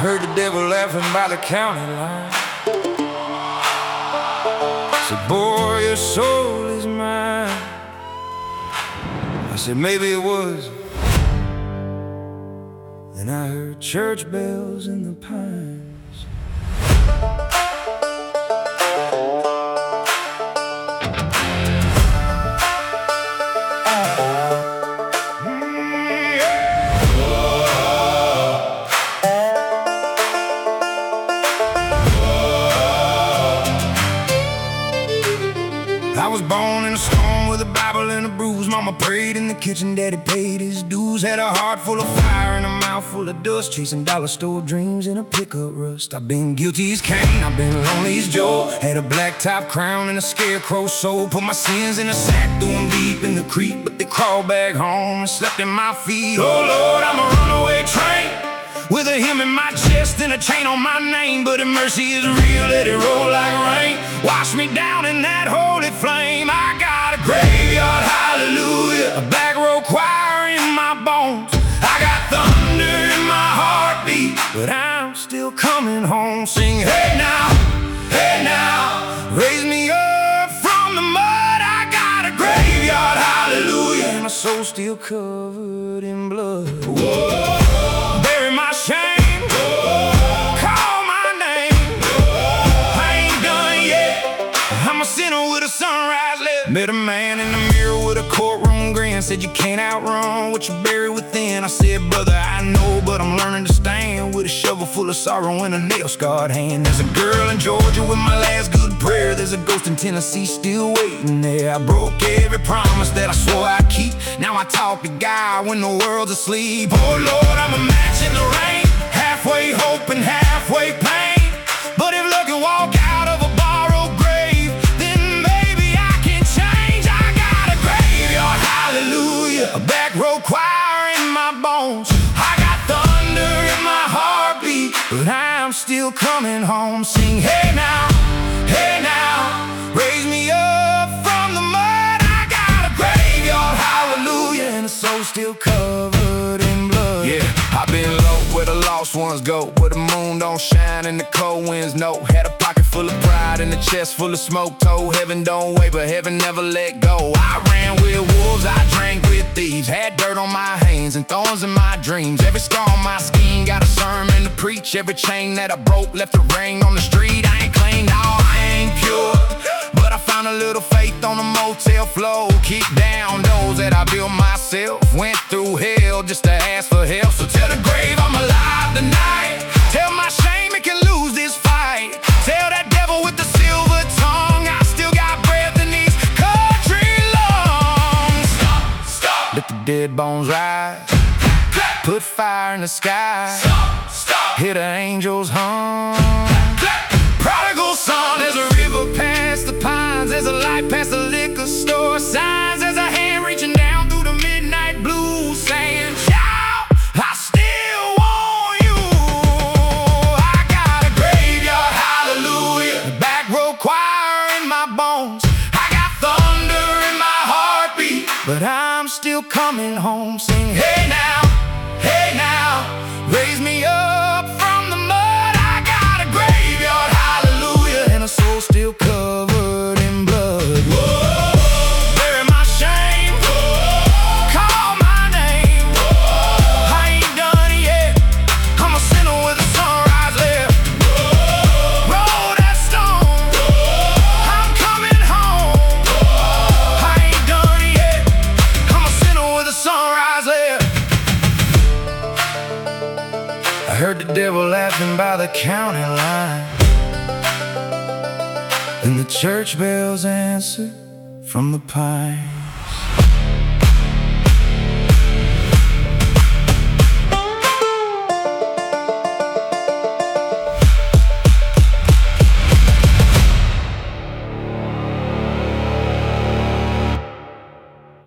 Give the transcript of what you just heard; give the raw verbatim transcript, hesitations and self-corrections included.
heard the devil laughing by the county line. Said, boy, your soul is mine. I said, maybe it was. Then I heard church bells in the pines. I was born in a storm with a Bible and a bruise. Mama prayed in the kitchen, daddy paid his dues. Had a heart full of fire and a mouth full of dust, chasing dollar store dreams in a pickup rust. I've been guilty as Cain, I've been lonely as Joe. Had a black top crown and a scarecrow soul. Put my sins in a sack, threw them deep in the creek, but they crawled back home and slept in my feet. Oh Lord, I'm a runaway train, with a hymn in my chest and a chain on my name. But if mercy is real, let it roll like rain. Wash me down in that holy flame. I got a graveyard hallelujah, a back row choir in my bones. I got thunder in my heartbeat, but I'm still coming home. Sing hey now, hey now, raise me up from the mud. I got a graveyard hallelujah, and my soul still covered in blood. Whoa. Met a man in the mirror with a courtroom grin. Said you can't outrun what you bury within. I said, brother, I know, but I'm learning to stand with a shovel full of sorrow and a nail-scarred hand. There's a girl in Georgia with my last good prayer. There's a ghost in Tennessee still waiting there. I broke every promise that I swore I'd keep. Now I talk to God when the world's asleep. Oh Lord, I'm a match in the rain, halfway hope and halfway pain. But if luck can walk out of a borrowed grave, then maybe I can change. I got a graveyard hallelujah, a back row choir in my bones. I got thunder in my heartbeat, but I'm still coming home. Sing hey now, hey now, raise me up from the mud. I got a graveyard hallelujah, and the soul still covered in blood. Yeah, I've been low where the lost ones go, where the moon don't shine and the cold winds know. Had a pocket full of pride and a chest full of smoke. Told heaven don't wait, but heaven never let go. I ran with wolves, I drank with thieves. Had dirt on my hands and thorns in my dreams. Every scar on my skin got a sermon to preach. Every chain that I broke left a ring on the street. I ain't clean, no, I ain't pure, but I found a little faith on the motel floor. Kick down doors that I built myself. Went through hell just to ask for help. So tell the grave I'm alive tonight. Tell my shame it can lose this fight. Tell that devil with the silver tongue I still got breath in these country lungs. Stop, stop. Let the dead bones rise. Clap. Put fire in the sky. Stop, stop. Hear the angels hum. Clap. Prodigal son, there's a river past the pines. There's a light past the liquor store signs. There's a hand reaching down through the midnight blue saying, shout, I still want you. I got a graveyard hallelujah, a back row choir in my bones. I got thunder in my heartbeat, but I'm still coming home. Sing hey now, hey now, raise me up from the mud. I got a graveyard hallelujah, and a soul still covered in blood. Whoa, bury my shame. Whoa, call my name. Whoa, I ain't done yet. I'm a sinner with a sunrise left. Whoa, roll that stone. Whoa, I'm coming home. Whoa, I ain't done yet. I'm a sinner with a sunrise left. I heard the devil laughing by the county line, and the church bells answer from the pine.